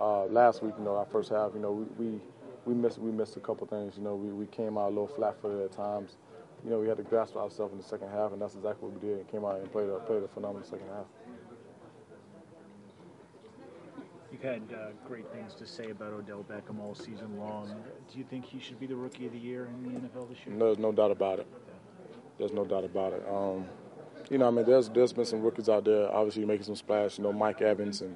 last week, our first half, we missed a couple things. We came out a little flat-footed at times. We had to grasp ourselves in the second half, and that's exactly what we did. Came out and played a phenomenal second half. You've had great things to say about Odell Beckham all season long. Do you think he should be the Rookie of the Year in the NFL this year? No, there's no doubt about it. There's no doubt about it. There's been some rookies out there, obviously making some splash. Mike Evans and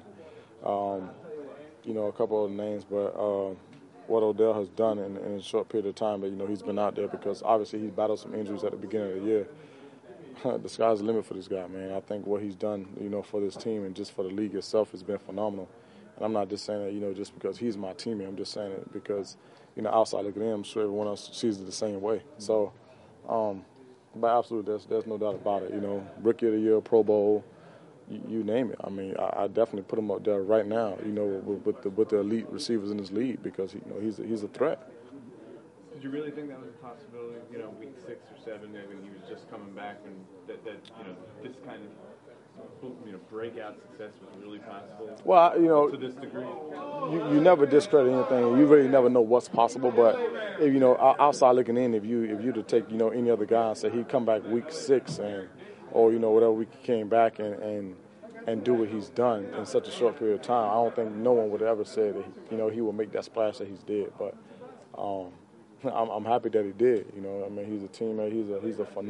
a couple other names, but what Odell has done in a short period of time that he's been out there, because obviously he's battled some injuries at the beginning of the year. The sky's the limit for this guy, man. I think what he's done, for this team and just for the league itself has been phenomenal. And I'm not just saying that, just because he's my teammate. I'm just saying it because, outside looking in, I'm sure everyone else sees it the same way. So, but absolutely, there's no doubt about it. Rookie of the Year, Pro Bowl, you name it. I mean, I definitely put him up there right now, with the elite receivers in this league, because he's a threat. Did you really think that was a possibility? Week 6 or 7, when he was just coming back, and that this kind of breakout success was really possible? Well, to this degree, you never discredit anything. You really never know what's possible. But if, outside looking in, if you to take any other guy and say he'd come back week 6 or whatever week he came back and do what he's done in such a short period of time, I don't think no one would have ever said that he would make that splash that he's did. But I'm happy that he did. He's a teammate. He's a phenomenal